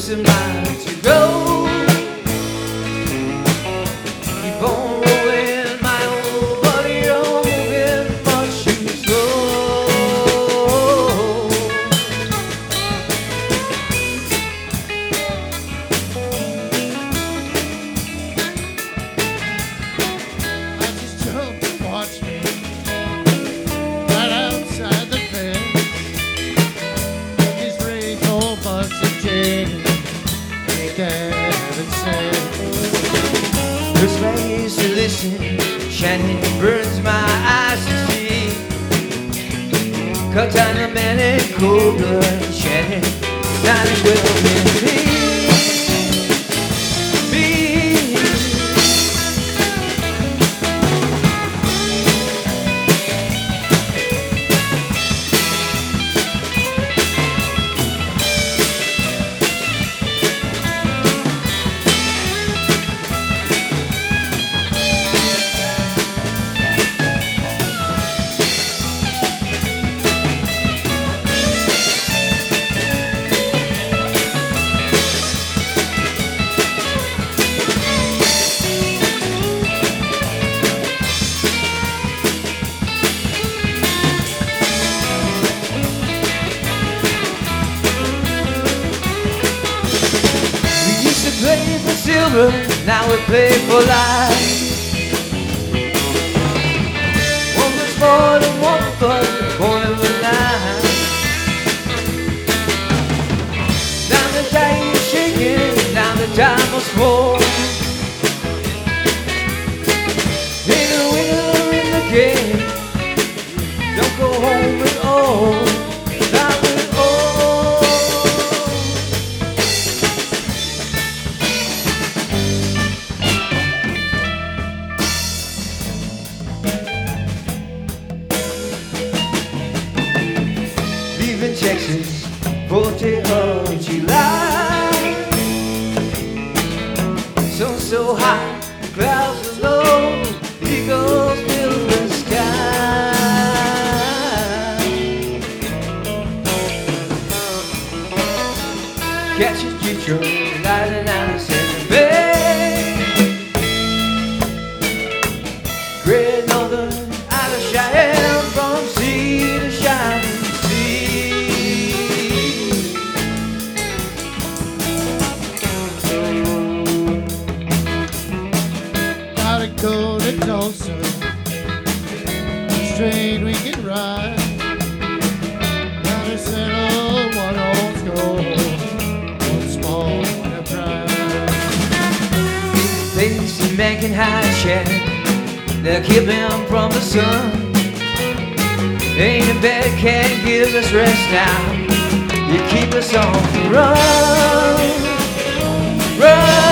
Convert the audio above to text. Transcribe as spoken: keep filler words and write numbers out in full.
just a mile to go. Keep on rolling, my old buddy, you're moving much too slow. I just jumped and watched me right outside the fence. His rage whole bunch of change. Ain't that heaven sent? First I used to listen, shining burns my eyes to see. Cut down the man in cold blood, shining down as well as me. Me. Play for silver, now we play for life. One was more than one thought, the point of the line. Now the die is shaking, now the time was full. Ain't a winner in the game, don't go home with all, not with all. Leaving Texas, fourth of July. Sun so high, clouds are low, eagles fill the sky. Catch a future, lighting out the Santa Bay. Great Northern, out of Cheyenne, from sea to shining. Go to Tulsa, straight we can ride. Gotta settle one old score, one small one of pride. Things a man can hide, Shannon, they'll keep him from the sun. Ain't a bed can't give us rest now. You keep us on the run, run.